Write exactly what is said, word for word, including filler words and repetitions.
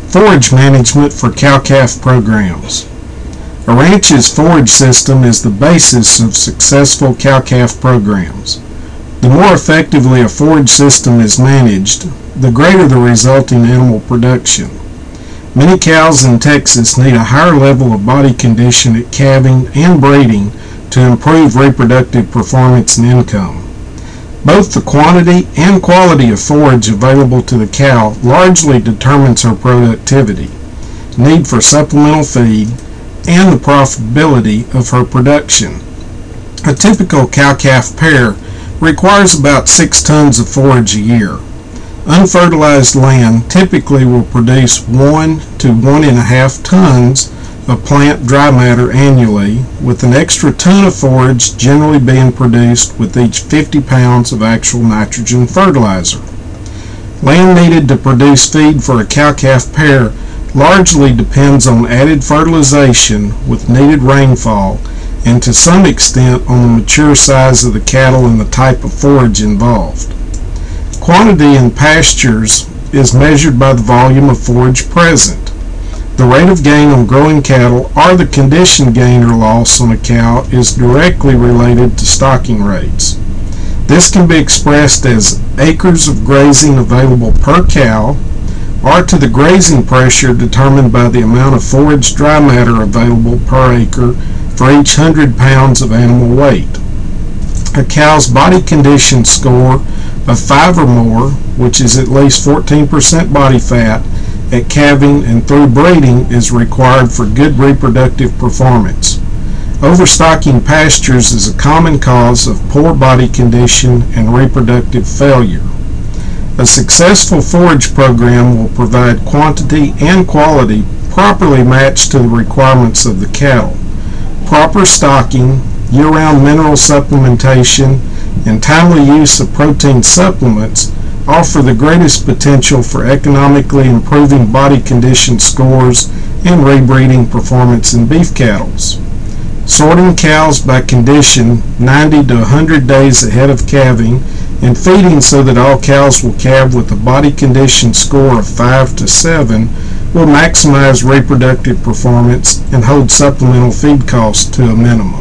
Forage management for cow-calf programs. A ranch's forage system is the basis of successful cow-calf programs. The more effectively a forage system is managed, the greater the resulting animal production. Many cows in Texas need a higher level of body condition at calving and breeding to improve reproductive performance and income. Both the quantity and quality of forage available to the cow largely determines her productivity, need for supplemental feed, and the profitability of her production. A typical cow-calf pair requires about six tons of forage a year. Unfertilized land typically will produce one to one and a half tons of plant dry matter annually, with an extra ton of forage generally being produced with each fifty pounds of actual nitrogen fertilizer. Land needed to produce feed for a cow-calf pair largely depends on added fertilization with needed rainfall, and to some extent on the mature size of the cattle and the type of forage involved. Quantity in pastures is measured by the volume of forage present. The rate of gain on growing cattle or the condition gain or loss on a cow is directly related to stocking rates. This can be expressed as acres of grazing available per cow, or to the grazing pressure determined by the amount of forage dry matter available per acre for each one hundred pounds of animal weight. A cow's body condition score of five or more, which is at least fourteen percent body fat, at calving and through breeding is required for good reproductive performance. Overstocking pastures is a common cause of poor body condition and reproductive failure. A successful forage program will provide quantity and quality properly matched to the requirements of the cattle. Proper stocking, year-round mineral supplementation, and timely use of protein supplements offer the greatest potential for economically improving body condition scores and rebreeding performance in beef cattle. Sorting cows by condition ninety to one hundred days ahead of calving and feeding so that all cows will calve with a body condition score of five to seven will maximize reproductive performance and hold supplemental feed costs to a minimum.